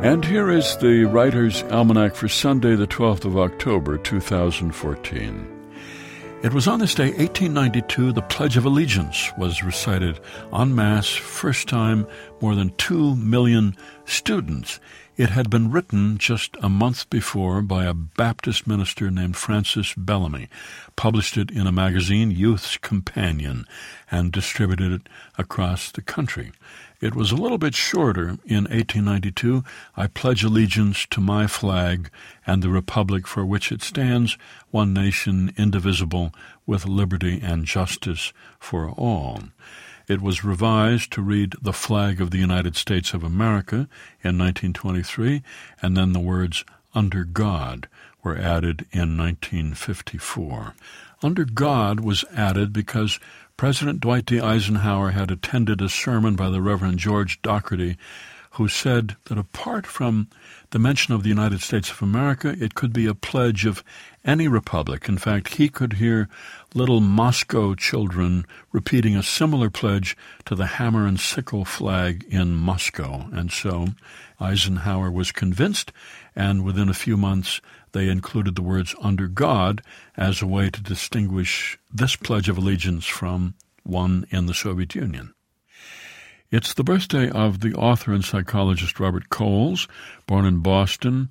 And here is the Writer's Almanac for Sunday, the 12th of October, 2014. It was on this day, 1892, the Pledge of Allegiance was recited en masse, first time more than 2 million students. It had been written just a month before by a Baptist minister named Francis Bellamy, published it in a magazine, Youth's Companion, and distributed it across the country. It was a little bit shorter in 1892. I pledge allegiance to my flag and the republic for which it stands, one nation, indivisible, with liberty and justice for all. It was revised to read the flag of the United States of America in 1923, and then the words under God were added in 1954. Under God was added because President Dwight D. Eisenhower had attended a sermon by the Reverend George Dougherty, who said that apart from the mention of the United States of America, it could be a pledge of any republic. In fact, he could hear little Moscow children repeating a similar pledge to the hammer and sickle flag in Moscow. And so Eisenhower was convinced, and within a few months they included the words under God as a way to distinguish this Pledge of Allegiance from one in the Soviet Union. It's the birthday of the author and psychologist Robert Coles, born in Boston,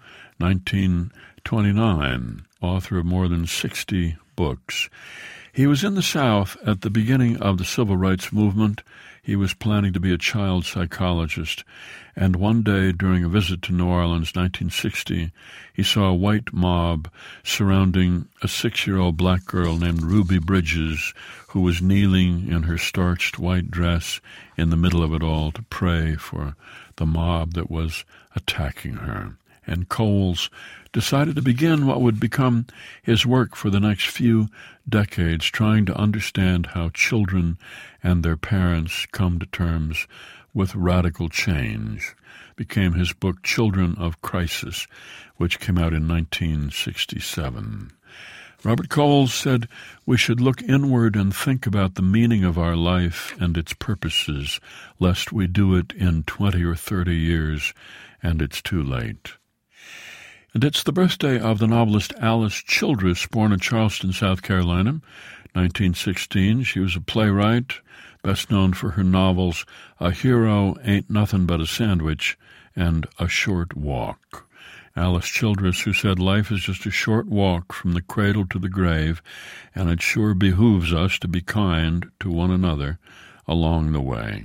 1929, author of more than 60 books. He was in the South at the beginning of the Civil Rights Movement. He was planning to be a child psychologist, and one day during a visit to New Orleans, 1960, he saw a white mob surrounding a 6-year-old black girl named Ruby Bridges, who was kneeling in her starched white dress in the middle of it all to pray for the mob that was attacking her. And Coles decided to begin what would become his work for the next few decades, trying to understand how children and their parents come to terms with radical change. Became his book Children of Crisis, which came out in 1967. Robert Coles said we should look inward and think about the meaning of our life and its purposes, lest we do it in 20 or 30 years and it's too late. And it's the birthday of the novelist Alice Childress, born in Charleston, South Carolina, 1916. She was a playwright, best known for her novels A Hero Ain't Nothing But a Sandwich and A Short Walk. Alice Childress, who said life is just a short walk from the cradle to the grave, and it sure behooves us to be kind to one another along the way.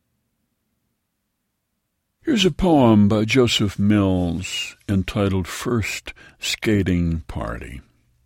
Here's a poem by Joseph Mills entitled First Skating Party.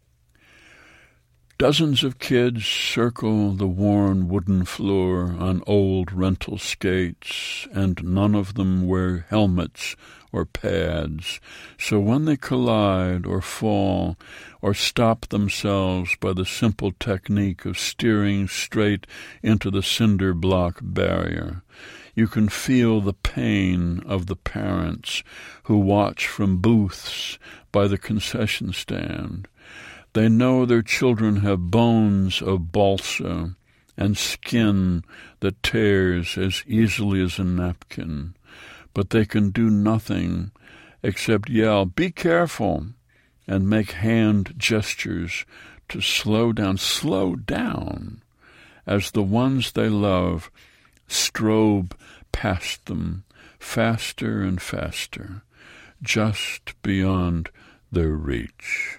Dozens of kids circle the worn wooden floor on old rental skates, and none of them wear helmets or pads, so when they collide or fall or stop themselves by the simple technique of steering straight into the cinder block barrier, you can feel the pain of the parents who watch from booths by the concession stand. They know their children have bones of balsa and skin that tears as easily as a napkin, but they can do nothing except yell, "Be careful," and make hand gestures to slow down, as the ones they love strobe past them, faster and faster, just beyond their reach.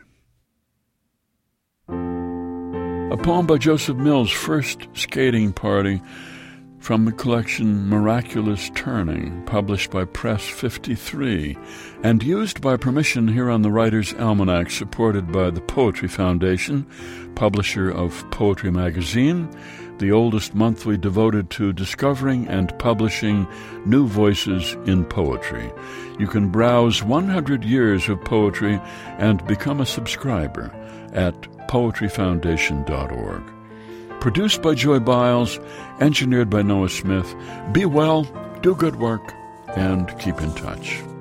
A poem by Joseph Mills, First Skating Party, from the collection Miraculous Turning, published by Press 53, and used by permission here on the Writer's Almanac, supported by the Poetry Foundation, publisher of Poetry Magazine, the oldest monthly devoted to discovering and publishing new voices in poetry. You can browse 100 years of poetry and become a subscriber at poetryfoundation.org. Produced by Joy Biles, engineered by Noah Smith. Be well, do good work, and keep in touch.